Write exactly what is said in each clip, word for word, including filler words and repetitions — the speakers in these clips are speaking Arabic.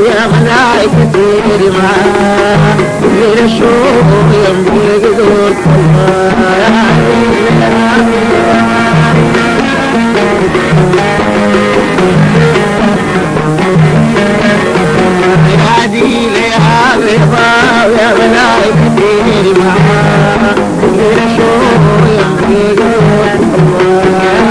يا ملايكتي ما من الشوق يمضي قدور يا ديل يا رضا يا ملايكتي ما من الشوق يمضي قدور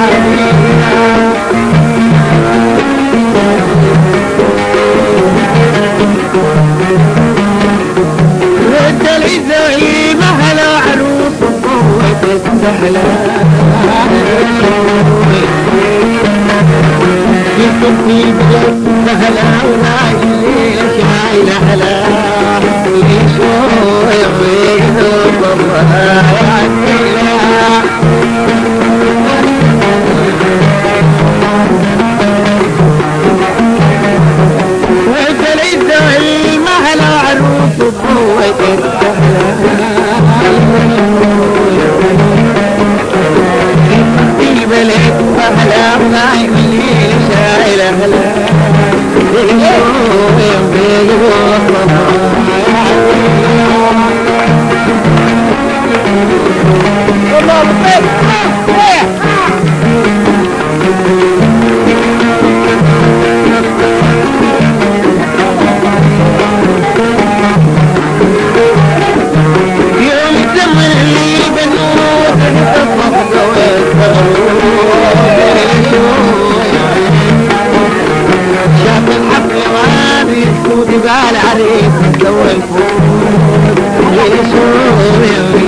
زي مهلا عروس وقوة السهلة يكفي بلد سهلة ولا الليل شايلة هلا يشوف يغيظ الله وانت زي مهلا عروس وقوة السهلة في بلد أهلا ونايم الليل شايلة هلا يوم بيجوز والله بطيب قال عليك لو الفوت يسوي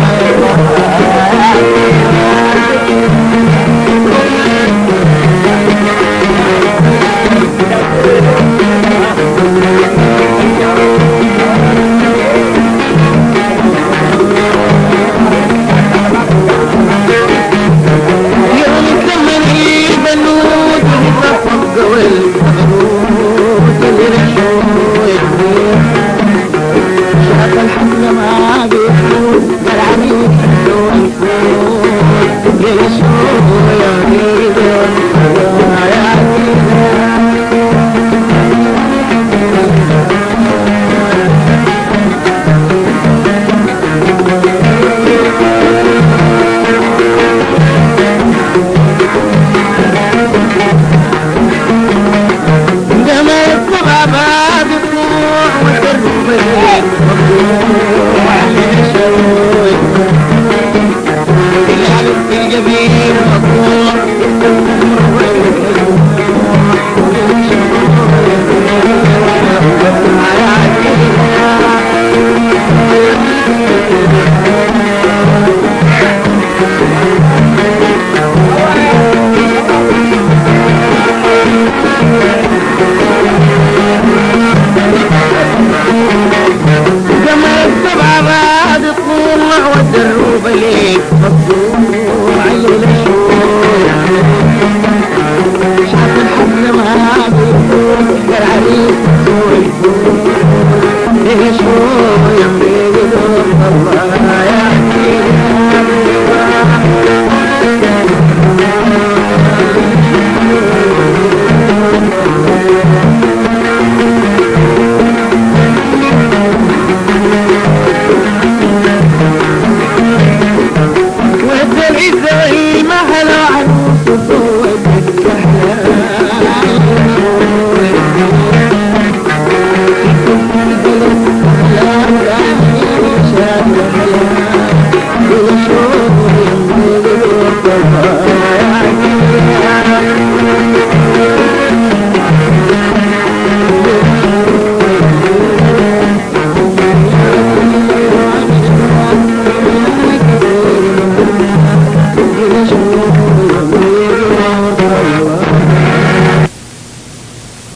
يوم تمني بنود يتفق والفروض